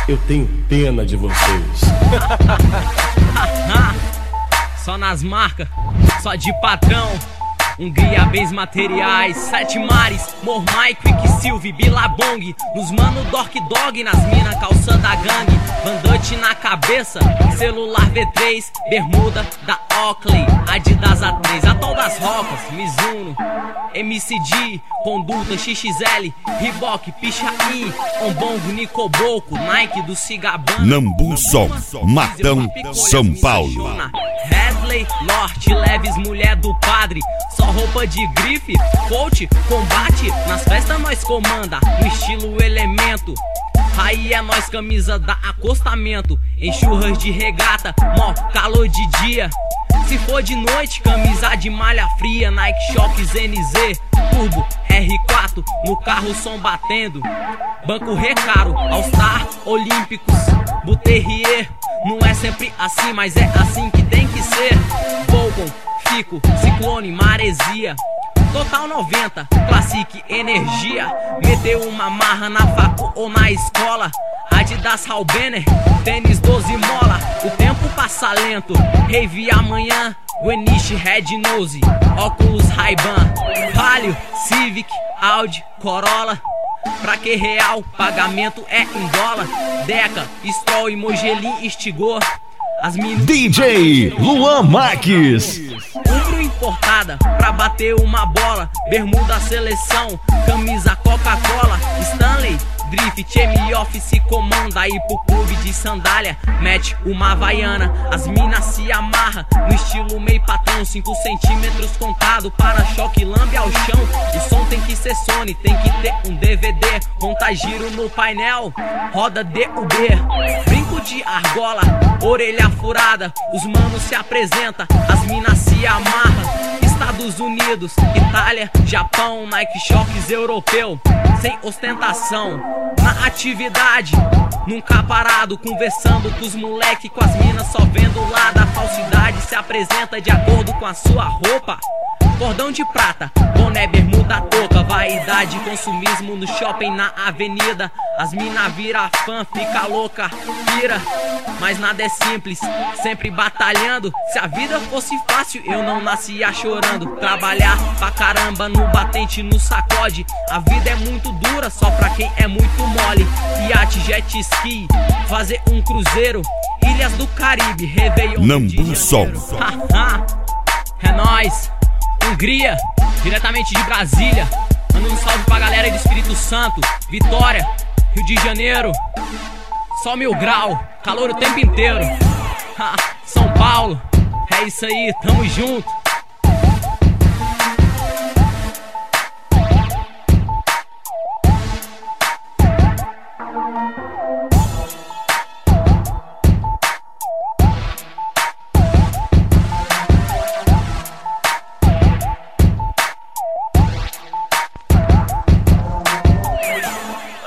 Eu tenho pena de vocês. Só nas marcas, só de patrão. Hungria, bens materiais, Sete Mares, Mormai, Quicksilver, Billabong. Nos mano Dork Dog, nas mina calça da gangue. Bandante na cabeça, celular V3, bermuda da Oakley, Adidas A3, Atol das Rocas, Mizuno, MCD, Conduta, XXL, Reebok, Pichain, Ombongo, Nicoboco, Nike do Cigabana, Nambu Som, Matão, São Paulo. Headley, Norte, Leves, mulher do padre. Só roupa de grife, coach, combate. Nas festas nós comanda, no estilo elemento. Aí é nós camisa da acostamento. Em churras de regata, mó calor de dia. Se for de noite, camisa de malha fria. Nike Shox NZ, Turbo R4, no carro som batendo. Banco Recaro, All Star, Olímpicos, Buterrier. Não é sempre assim, mas é assim que tem que ser. Volcom, Fico, Ciclone, Maresia. Total 90, Classic, Energia. Meteu uma marra na facu ou na escola. Adidas Halbener, tênis 12 mola. O tempo passa lento, rave amanhã. Gueniche, Red Nose, óculos Ray-Ban. Palio, Civic, Audi, Corolla. Pra que real, pagamento é em dólar. Deca, Stroll e Mogelin, Estigor. As DJ Luan Marques. Umbro importada pra bater uma bola. Bermuda seleção, camisa Coca-Cola. Stanley, Drift, M-Office comanda. Aí pro clube de sandália, mete uma havaiana. As minas se amarra no estilo meio patrão. 5 centímetros contado, para-choque lambe ao chão. O som tem que ser Sony, tem que ter um DVD. Conta giro no painel, roda DUB. Brinco de argola, orelha furada. Os manos se apresenta, as minas se amarram. Estados Unidos, Itália, Japão, Nike Shox europeu. Sem ostentação, na atividade, nunca parado. Conversando com os moleque, com as minas só vendo lá da falsidade. Se apresenta de acordo com a sua roupa. Cordão de prata, boné, bermuda, touca. Vaidade, consumismo no shopping, na avenida. As mina vira fã, fica louca, pira. Mas nada é simples, sempre batalhando. Se a vida fosse fácil, eu não nascia chorando. Trabalhar pra caramba no batente, no sacode. A vida é muito dura, só pra quem é muito mole. Iate, jet ski, fazer um cruzeiro. Ilhas do Caribe, Réveillon Nambu Som. É nóis. Hungria, diretamente de Brasília. Manda um salve pra galera do Espírito Santo, Vitória, Rio de Janeiro. Só 1000 grau, calor o tempo inteiro. São Paulo, é isso aí, tamo junto.